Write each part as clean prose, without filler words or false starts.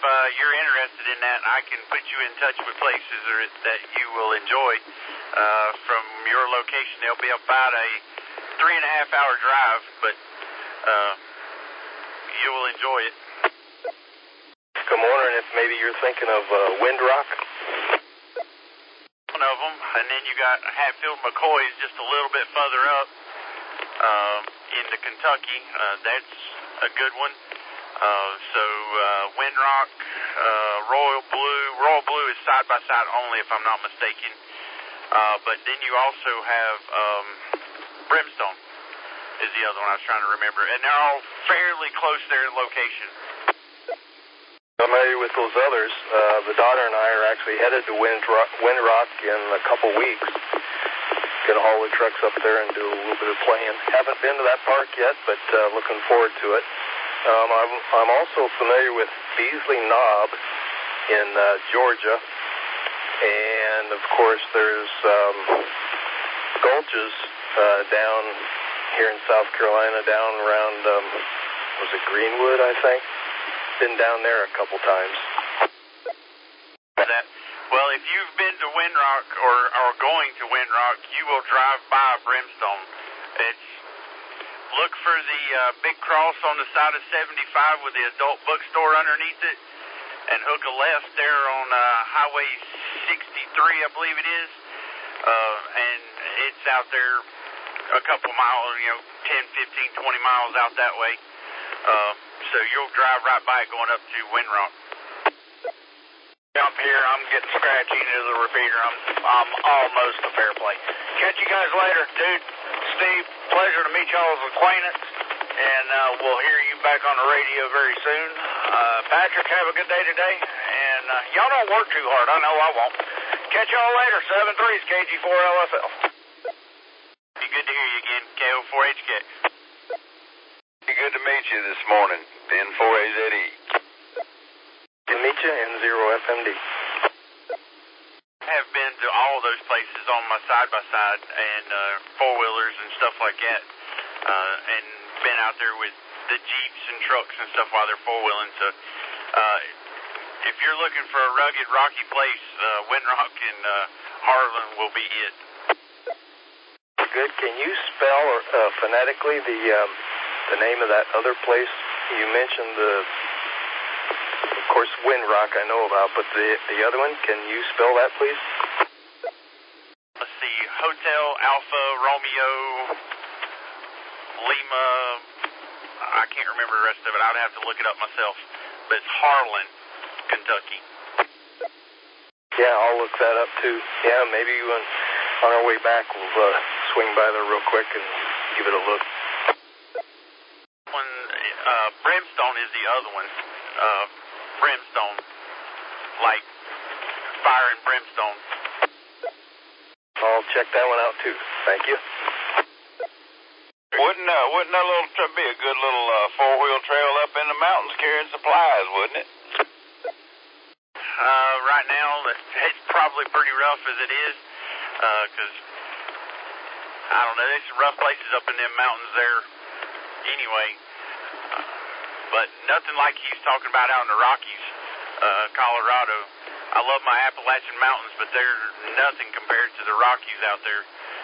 you're interested in that, I can put you in touch with places that you will enjoy. From your location, they'll be about a 3.5-hour drive, but you will enjoy it. I'm wondering if maybe you're thinking of Windrock? One of them, and then you got Hatfield McCoy's just a little bit further up into Kentucky. That's a good one. So Windrock, Royal Blue is side-by-side only, if I'm not mistaken. But then you also have Brimstone is the other one I was trying to remember. And they're all fairly close there in location. I'm familiar with those others. The daughter and I are actually headed to Windrock in a couple weeks. Gonna haul the trucks up there and do a little bit of playing. Haven't been to that park yet, but looking forward to it. I'm also familiar with Beasley Knob in Georgia. And, of course, there's gulches down here in South Carolina, down around, was it Greenwood, I think? Been down there a couple times. Well, if you've been to Windrock or are going to Windrock, you will drive by Brimstone. Look for the big cross on the side of 75 with the adult bookstore underneath it, and hook a left there on Highway 63, I believe it is. And it's out there a couple miles, 10, 15, 20 miles out that way. So you'll drive right by it going up to Windrock. Jump here, I'm getting scratchy into the repeater. I'm almost a fair play. Catch you guys later, dude. Steve, pleasure to meet y'all's acquaintance, and we'll hear you back on the radio very soon. Patrick, have a good day today, and y'all don't work too hard. I know I won't. Catch y'all later. 7-3's KG4LFL. Be good to hear you again, KO4HK. Be good to meet you this morning, N4AZE. Good to meet you, N0FMD. I have been to all those places on my side-by-side and four-wheelers and stuff like that, and been out there with the Jeeps and trucks and stuff while they're four-wheeling. So if you're looking for a rugged, rocky place, Windrock and Harlan will be it. Good. Can you spell phonetically the name of that other place? You mentioned of course, Windrock I know about, but the other one, can you spell that, please? Let's see, Hotel Alpha Romeo Lima. I can't remember the rest of it. I'd have to look it up myself. But it's Harlan, Kentucky. Yeah, I'll look that up too. Yeah, maybe on our way back we'll swing by there real quick and give it a look. Brimstone is the other one. Brimstone, like fire and brimstone. I'll check that one out too. Thank you. Wouldn't that little be a good little four-wheel trail up in the mountains carrying supplies, wouldn't it? Right now, it's probably pretty rough as it is, because, I don't know, there's some rough places up in them mountains there anyway, but nothing like he's talking about out in the Rockies, Colorado. I love my Appalachian Mountains, but they're nothing compared to the Rockies out there,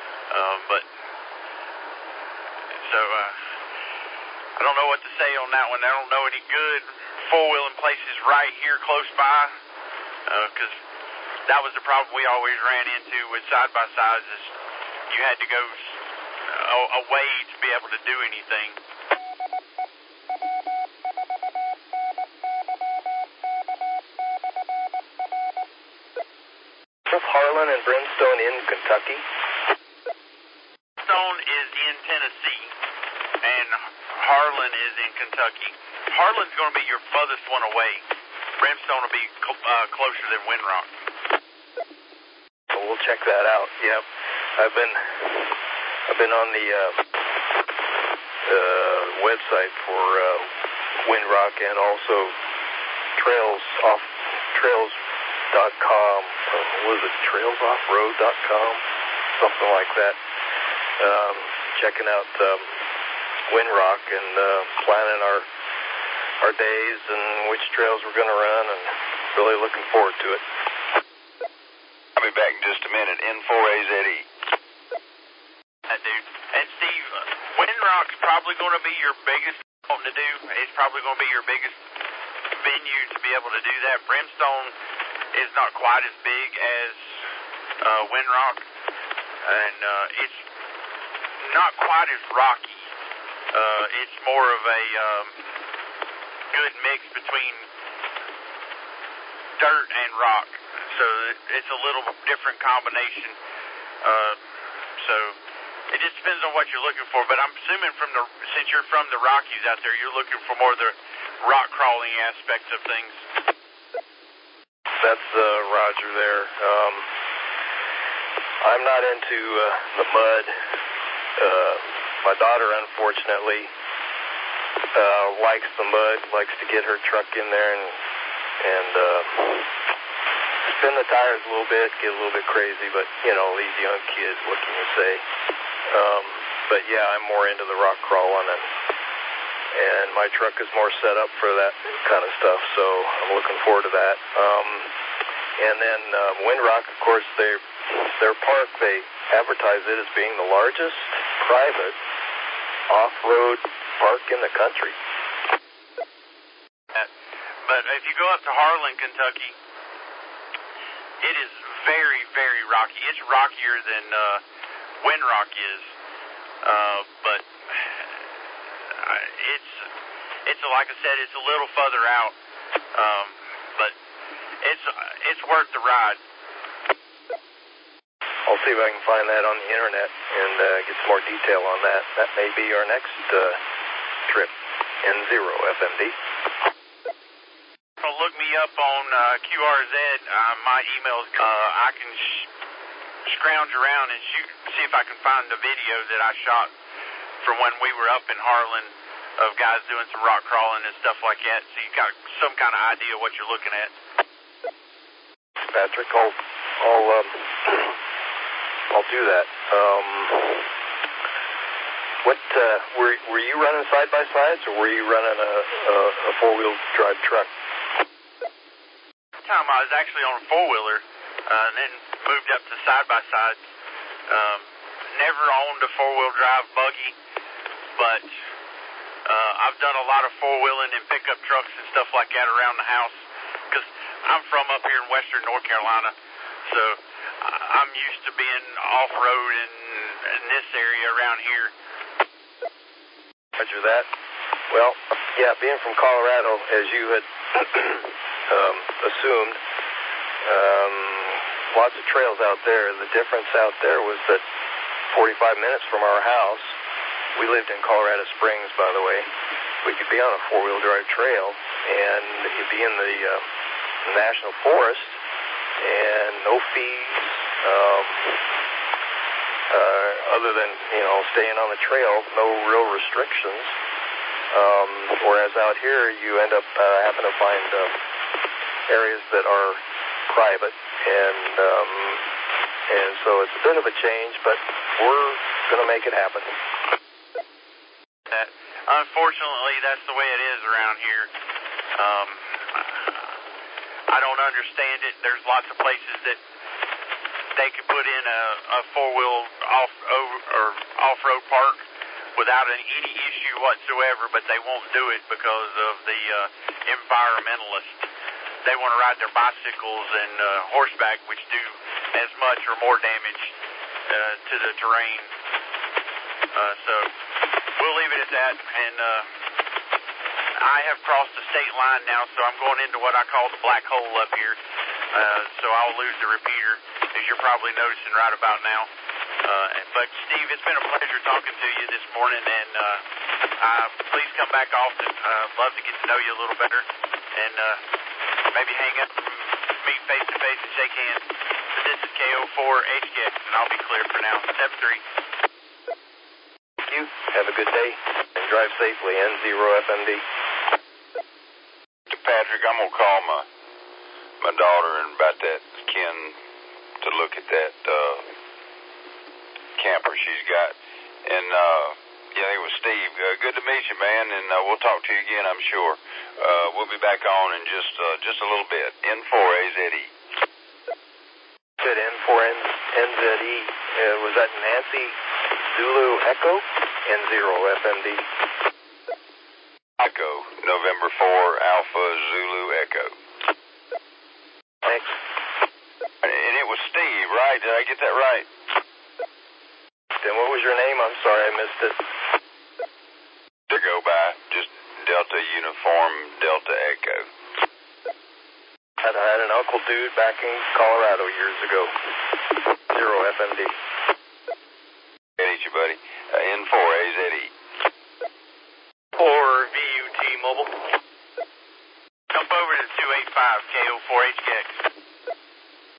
I don't know what to say on that one. I don't know any good four-wheeling places right here close by, because that was the problem we always ran into with side-by-sides, is you had to go away to be able to do anything. Is Harlan and Brimstone in Kentucky? Brimstone is in Tennessee, and Harlan is in Kentucky. Harlan's going to be your furthest one away. Brimstone will be closer than Windrock. Well, we'll check that out. Yep, I've been on the website for Windrock and also trails.com. What is it? Trailsoffroad.com, something like that. Checking out Windrock and planning our our days and which trails we're going to run, and really looking forward to it. I'll be back in just a minute. N4AZE. Dude. And Steve, Windrock's probably going to be your biggest to do. It's probably going to be your biggest venue to be able to do that. Brimstone is not quite as big as Windrock, and it's not quite as rocky. It's more of a good mix between dirt and rock, so it's a little different combination. So it just depends on what you're looking for, but I'm assuming since you're from the Rockies out there, you're looking for more of the rock crawling aspects of things. That's Roger there. I'm not into the mud. My daughter, unfortunately, likes the mud, likes to get her truck in there and spin the tires a little bit, get a little bit crazy, but, you know, these young kids, what can you say? But yeah, I'm more into the rock crawling, and my truck is more set up for that kind of stuff, so I'm looking forward to that. And then Windrock, of course, their park, they advertise it as being the largest private off-road park in the country. But if you go up to Harlan, Kentucky, it is very, very rocky. It's rockier than Windrock is, but it's like I said, it's a little further out, but it's worth the ride. I'll see if I can find that on the internet and get some more detail on that. That may be our next trip. N0FMD. Look me up on QRZ. My email's. I can scrounge around and see if I can find the video that I shot from when we were up in Harlan of guys doing some rock crawling and stuff like that. So you got some kind of idea what you're looking at. Patrick, I'll do that. Were you running side by sides, or were you running a 4-wheel drive truck? Time I was actually on a 4-wheeler, and then moved up to side by sides. Never owned a 4-wheel drive buggy, but I've done a lot of 4-wheeling and pickup trucks and stuff like that around the house, because I'm from up here in western North Carolina, so I'm used to being off-road in this area around here. Roger that. Well, yeah, being from Colorado, as you had assumed, lots of trails out there. The difference out there was that 45 minutes from our house, we lived in Colorado Springs, by the way, we could be on a 4-wheel drive trail, and you'd be in the National Forest, and no fees, other than, you know, staying on the trail, no real restrictions. Whereas out here, you end up having to find areas that are private, and so it's a bit of a change, but we're going to make it happen. Unfortunately, that's the way it is around here. I don't understand it. There's lots of places that they could put in a 4-wheel off-road park without any issue whatsoever, but they won't do it because of the environmentalists. They want to ride their bicycles and horseback, which do as much or more damage to the terrain. So we'll leave it at that, and I have crossed the state line now, so I'm going into what I call the black hole up here, so I'll lose the repeater, as you're probably noticing right about now. But Steve, it's been a pleasure talking to you this morning, and please come back often. Love to get to know you a little better, and maybe hang up, meet face to face and shake hands. But this is KO4HKX, and I'll be clear for now. 7-3. Thank you. Have a good day, and drive safely. N0FMD. Patrick, I'm gonna call my daughter and about that Ken to look at that camper she's got, and Yeah, it was Steve. Good to meet you, man, and we'll talk to you again, I'm sure. We'll be back on in just a little bit. N4AZE. Said N4NZE. Was that Nancy Zulu Echo? N0FMD. Echo, November 4, Alpha Zulu Echo. Thanks. And it was Steve, right? Did I get that right? Then what was your name? I'm sorry, I missed it. To go by, just Delta Uniform Delta Echo. I had an Uncle Dude back in Colorado years ago. 0FMD. Meet you, buddy. N4AZE. 4VUT Mobile. Jump over to 285 KO4HKX.